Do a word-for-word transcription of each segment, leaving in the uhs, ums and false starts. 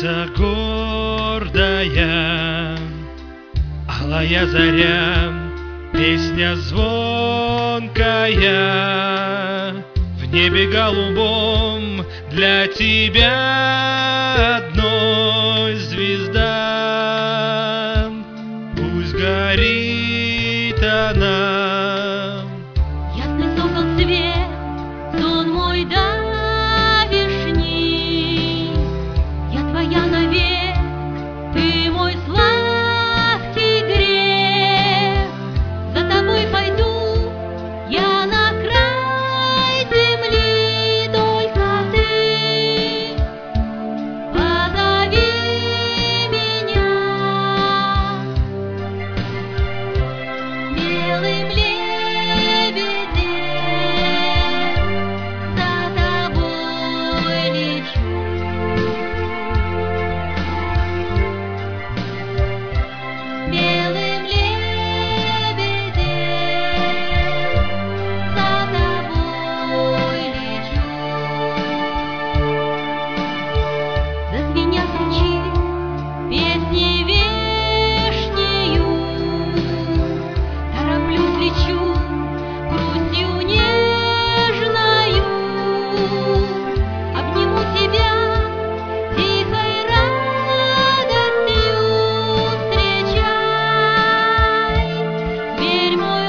Птица гордая, алая заря, песня звонкая, в небе голубом для тебя одной звезда. Пусть горит она. Ясный сокол свет, сон мой давишний, я твоя навек, ты мой сладкий грех. За тобой пойду я на край земли, только ты позови меня. Белым лебедем за тобой лечу. Белым лебедем за тобой лечу. Зазвенят ключи песни вешнею, тороплюсь, лечу грустью нежною, обниму тебя тихой радостью, встречай, зверь мой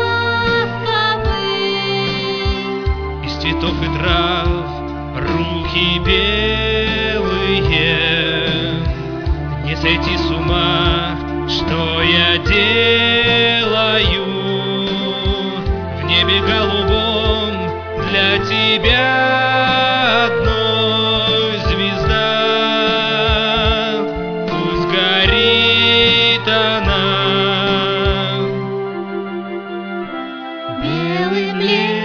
ласковый. Из цветов и трав руки белые, не сойти с ума, что я делаю. В небе голубом для тебя одной звезда. Пусть горит она. Белым лебедем